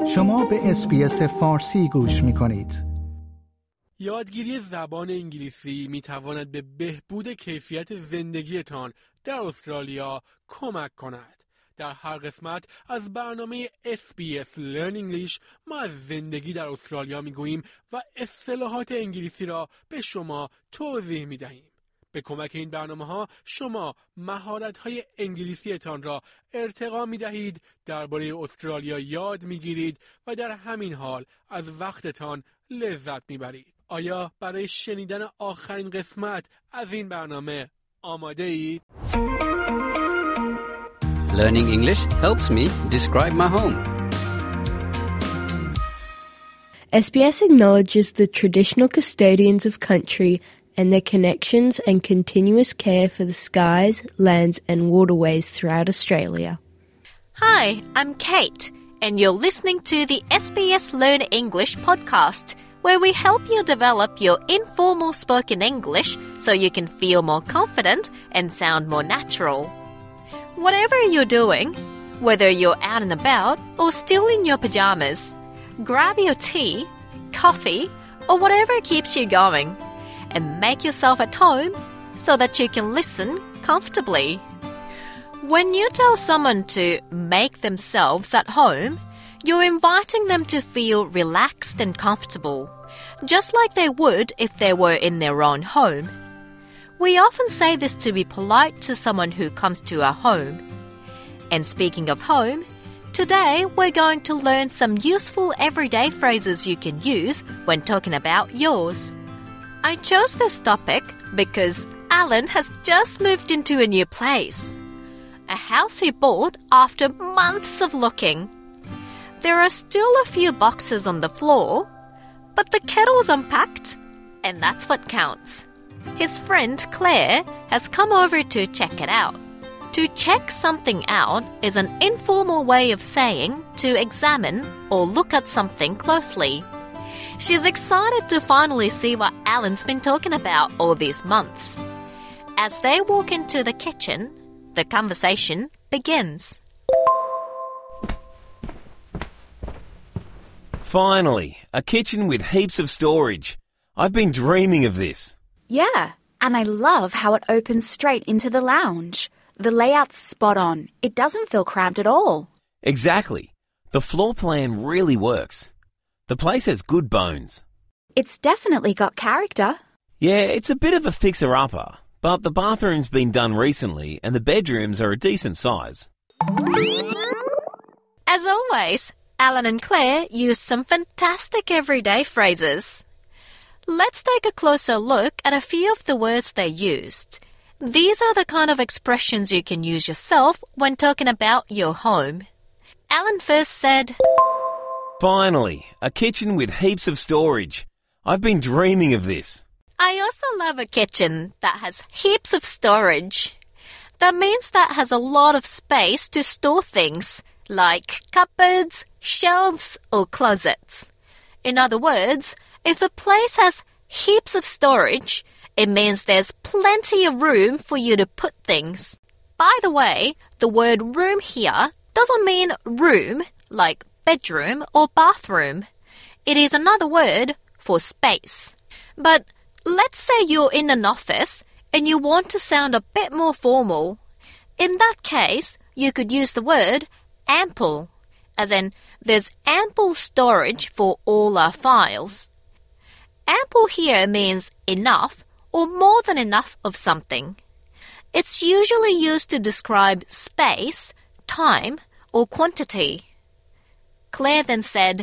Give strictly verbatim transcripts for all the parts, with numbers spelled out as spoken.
شما به اس‌بی‌اس فارسی گوش می‌کنید. یادگیری زبان انگلیسی می‌تواند به بهبود کیفیت زندگیتان در استرالیا کمک کند. در هر قسمت از برنامه اس بی اس Learn English ما از زندگی در استرالیا می‌گوییم و اصطلاحات انگلیسی را به شما توضیح می‌دهیم. به کمک این برنامه‌ها شما مهارت‌های انگلیسیتان را ارتقا می‌دهید، درباره استرالیا یاد می‌گیرید و در همین حال از وقتتان لذت می‌برید. آیا برای شنیدن آخرین قسمت از این برنامه آماده اید؟ Learning English helps me describe my home. S B S acknowledges the traditional custodians of country and their connections and continuous care for the skies, lands and waterways throughout Australia. Hi, I'm Kate, and you're listening to the S B S Learn English podcast, where we help you develop your informal spoken English so you can feel more confident and sound more natural. Whatever you're doing, whether you're out and about or still in your pajamas, grab your tea, coffee, or whatever keeps you going, and make yourself at home so that you can listen comfortably. When you tell someone to make themselves at home, you're inviting them to feel relaxed and comfortable, just like they would if they were in their own home. We often say this to be polite to someone who comes to our home. And speaking of home, today we're going to learn some useful everyday phrases you can use when talking about yours. I chose this topic because Alan has just moved into a new place, a house he bought after months of looking. There are still a few boxes on the floor, but the kettle's unpacked, and that's what counts. His friend Claire has come over to check it out. To check something out is an informal way of saying to examine or look at something closely. She's excited to finally see what Alan's been talking about all these months. As they walk into the kitchen, the conversation begins. Finally, a kitchen with heaps of storage. I've been dreaming of this. Yeah, and I love how it opens straight into the lounge. The layout's spot on. It doesn't feel cramped at all. Exactly. The floor plan really works. The place has good bones. It's definitely got character. Yeah, it's a bit of a fixer-upper, but the bathroom's been done recently and the bedrooms are a decent size. As always, Alan and Claire used some fantastic everyday phrases. Let's take a closer look at a few of the words they used. These are the kind of expressions you can use yourself when talking about your home. Alan first said, Finally, a kitchen with heaps of storage. I've been dreaming of this. I also love a kitchen that has heaps of storage. That means that has a lot of space to store things, like cupboards, shelves, or closets. In other words, if a place has heaps of storage, it means there's plenty of room for you to put things. By the way, the word room here doesn't mean room like bedroom or bathroom. It is another word for space. But let's say you're in an office and you want to sound a bit more formal. In that case, you could use the word ample, as in there's ample storage for all our files. Ample here means enough or more than enough of something. It's usually used to describe space, time, or quantity. Claire then said,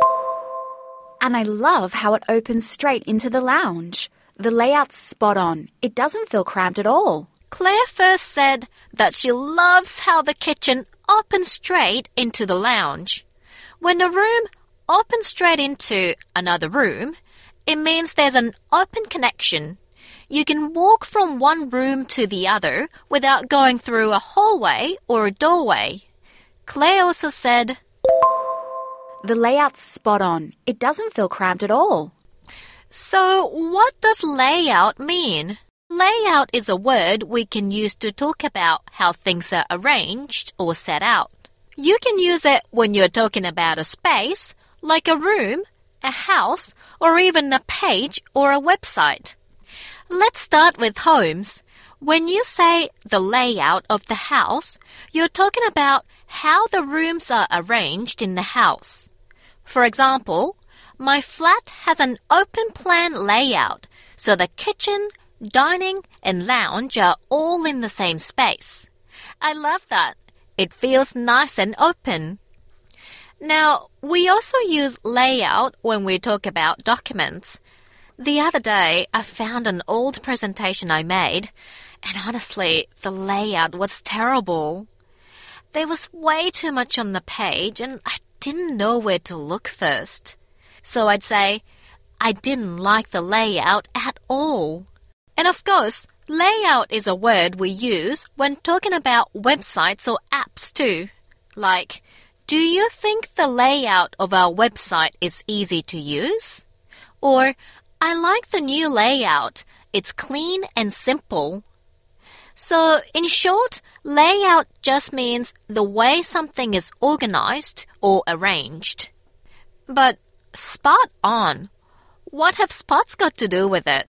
And I love how it opens straight into the lounge. The layout's spot on. It doesn't feel cramped at all. Claire first said that she loves how the kitchen opens straight into the lounge. When a room opens straight into another room, it means there's an open connection. You can walk from one room to the other without going through a hallway or a doorway. Claire also said, The layout's spot on. It doesn't feel cramped at all. So what does layout mean? Layout is a word we can use to talk about how things are arranged or set out. You can use it when you're talking about a space, like a room, a house, or even a page or a website. Let's start with homes. When you say the layout of the house, you're talking about how the rooms are arranged in the house. For example, my flat has an open-plan layout, so the kitchen, dining, and lounge are all in the same space. I love that. It feels nice and open. Now, we also use layout when we talk about documents. The other day, I found an old presentation I made, and honestly, the layout was terrible. There was way too much on the page, and I didn't know where to look first. So I'd say, I didn't like the layout at all. And of course, layout is a word we use when talking about websites or apps too. Like, do you think the layout of our website is easy to use? Or, I like the new layout. It's clean and simple. So, in short, layout just means the way something is organized or arranged. But spot on. What have spots got to do with it?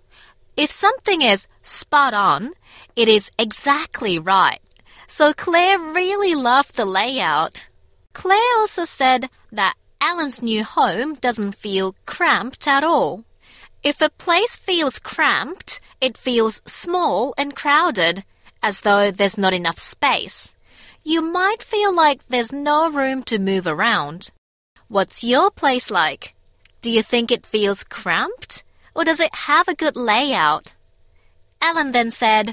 If something is spot on, it is exactly right. So Claire really loved the layout. Claire also said that Alan's new home doesn't feel cramped at all. If a place feels cramped, it feels small and crowded, as though there's not enough space. You might feel like there's no room to move around. What's your place like? Do you think it feels cramped? Or does it have a good layout? Alan then said,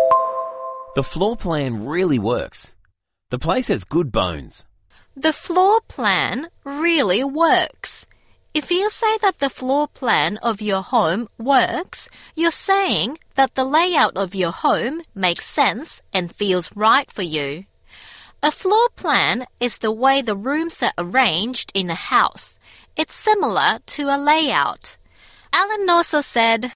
The floor plan really works. The place has good bones. The floor plan really works. If you say that the floor plan of your home works, you're saying that the layout of your home makes sense and feels right for you. A floor plan is the way the rooms are arranged in a house. It's similar to a layout. Alan also said,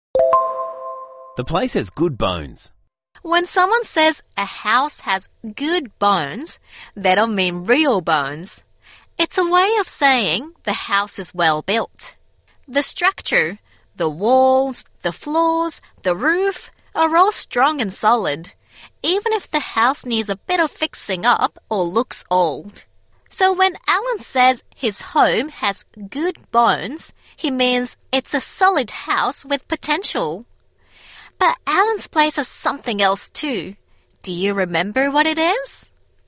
The place has good bones. When someone says a house has good bones, they don't mean real bones. It's a way of saying the house is well built. The structure, the walls, the floors, the roof are all strong and solid, even if the house needs a bit of fixing up or looks old. So when Alan says his home has good bones, he means it's a solid house with potential. But Alan's place has something else too. Do you remember what it is?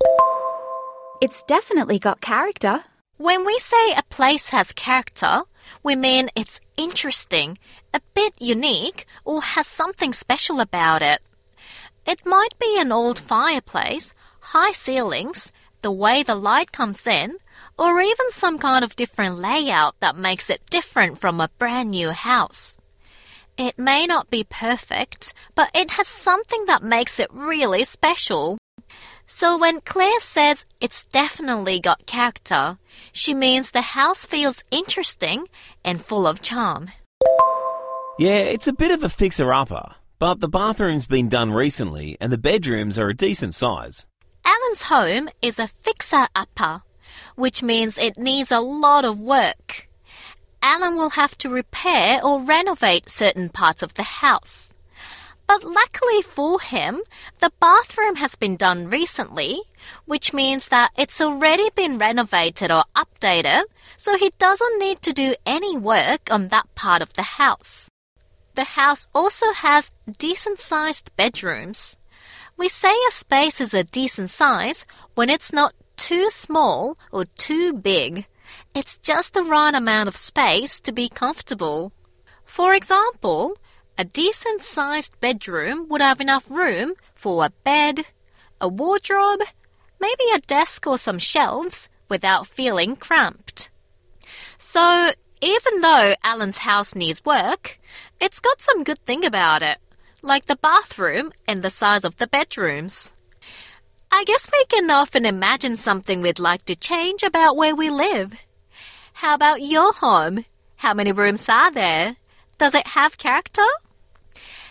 It's definitely got character. When we say a place has character, we mean it's interesting, a bit unique, or has something special about it. It might be an old fireplace, high ceilings, the way the light comes in, or even some kind of different layout that makes it different from a brand new house. It may not be perfect, but it has something that makes it really special. So when Claire says it's definitely got character, she means the house feels interesting and full of charm. Yeah, it's a bit of a fixer-upper, but the bathroom's been done recently and the bedrooms are a decent size. Alan's home is a fixer-upper, which means it needs a lot of work. Alan will have to repair or renovate certain parts of the house. But luckily for him, the bathroom has been done recently, which means that it's already been renovated or updated, so he doesn't need to do any work on that part of the house. The house also has decent-sized bedrooms. We say a space is a decent size when it's not too small or too big. It's just the right amount of space to be comfortable. For example, a decent-sized bedroom would have enough room for a bed, a wardrobe, maybe a desk or some shelves without feeling cramped. So, even though Alan's house needs work, it's got some good thing about it, like the bathroom and the size of the bedrooms. I guess we can often imagine something we'd like to change about where we live. How about your home? How many rooms are there? Does it have character?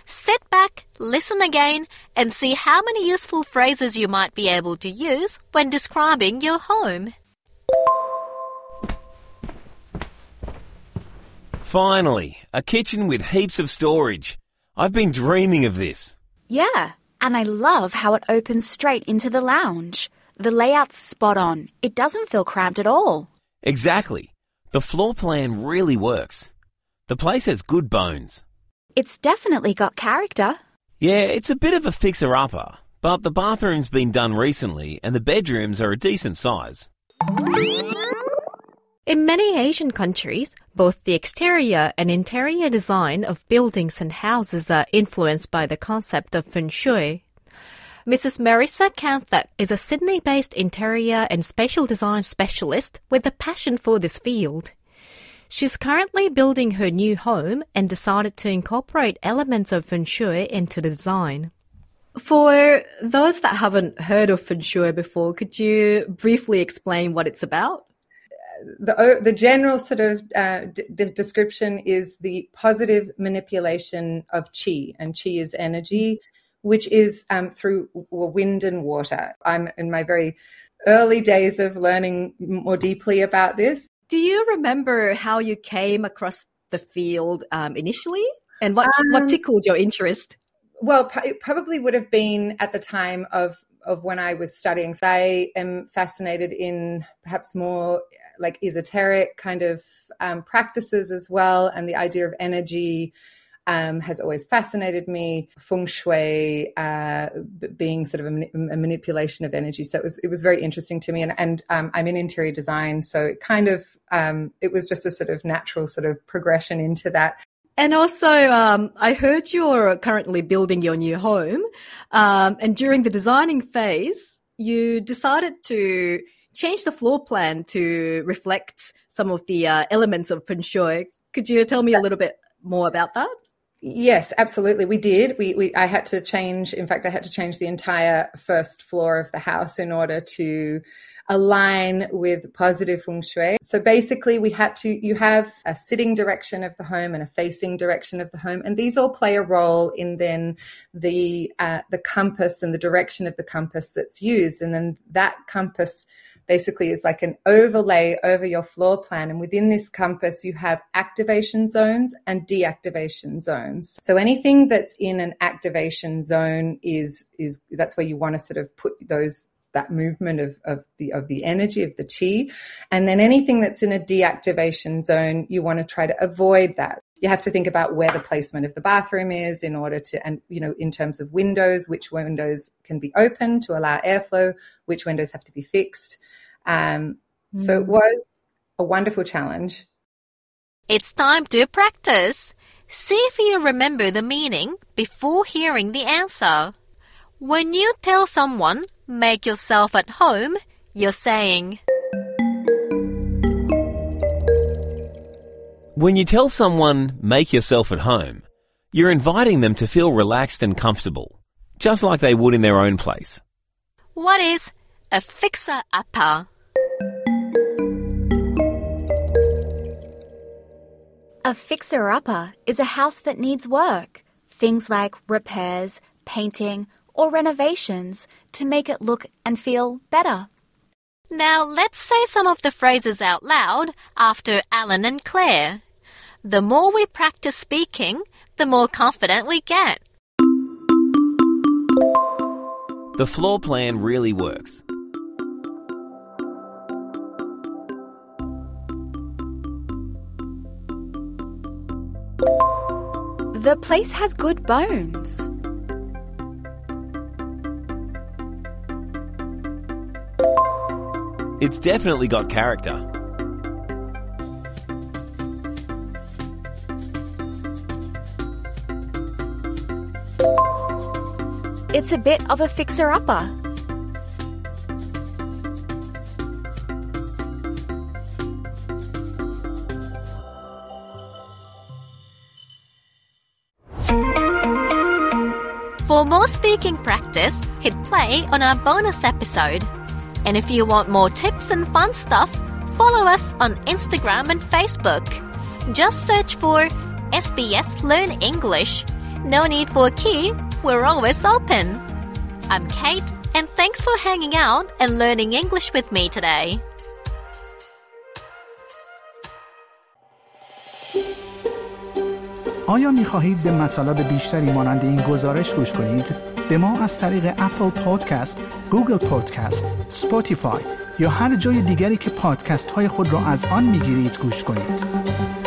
Sit back, listen again, and see how many useful phrases you might be able to use when describing your home. Finally, a kitchen with heaps of storage. I've been dreaming of this. Yeah, and I love how it opens straight into the lounge. The layout's spot on. It doesn't feel cramped at all. Exactly. The floor plan really works. The place has good bones. It's definitely got character. Yeah, it's a bit of a fixer-upper, but the bathroom's been done recently and the bedrooms are a decent size. In many Asian countries, both the exterior and interior design of buildings and houses are influenced by the concept of feng shui. Missus Marissa Kanthat is a Sydney-based interior and spatial design specialist with a passion for this field. She's currently building her new home and decided to incorporate elements of feng shui into the design. For those that haven't heard of feng shui before, could you briefly explain what it's about? The, the general sort of uh, d- description is the positive manipulation of qi, and qi is energy, which is um, through wind and water. I'm in my very early days of learning more deeply about this. Do you remember how you came across the field um, initially, and what um, what tickled your interest? Well, it probably would have been at the time of of when I was studying. So I am fascinated in perhaps more like esoteric kind of um, practices as well. And the idea of energy um, has always fascinated me. Feng shui uh, being sort of a, a manipulation of energy. So it was, it was very interesting to me. And, and um, I'm in interior design. So it kind of, um, it was just a sort of natural sort of progression into that. And also, um, I heard you're currently building your new home. Um, and during the designing phase, you decided to change the floor plan to reflect some of the uh, elements of feng shui. Could you tell me a little bit more about that? Yes, absolutely. We did. We, we, I had to change, in fact, I had to change the entire first floor of the house in order to align with positive feng shui. So basically we had to, you have a sitting direction of the home and a facing direction of the home. And these all play a role in then the, uh, the compass and the direction of the compass that's used. And then that compass basically is like an overlay over your floor plan. And within this compass, you have activation zones and deactivation zones. So anything that's in an activation zone is, is that's where you want to sort of put those that movement of, of the of the energy of the qi. And then anything that's in a deactivation zone, you want to try to avoid that. You have to think about where the placement of the bathroom is in order to, and you know, in terms of windows, which windows can be open to allow airflow, which windows have to be fixed. Um, mm. So it was a wonderful challenge. It's time to practice. See if you remember the meaning before hearing the answer. When you tell someone, make yourself at home, you're saying. When you tell someone, make yourself at home, you're inviting them to feel relaxed and comfortable, just like they would in their own place. What is a fixer-upper? A fixer-upper is a house that needs work. Things like repairs, painting, or renovations to make it look and feel better. Now let's say some of the phrases out loud after Alan and Claire. The more we practice speaking, the more confident we get. The floor plan really works. The place has good bones. It's definitely got character. It's a bit of a fixer-upper. For more speaking practice, hit play on our bonus episode. And if you want more tips and fun stuff, follow us on Instagram and Facebook. Just search for S B S Learn English. No need for a key. We're always open. I'm Kate, and thanks for hanging out and learning English with me today. آیا می‌خواهید به مطالب بیشتری مانند این گزارش گوش کنید؟ به ما از طریق اپل پادکست، گوگل پادکست، اسپاتیفای یا هر جای دیگری که پادکست های خود را از آن می‌گیرید گوش کنید.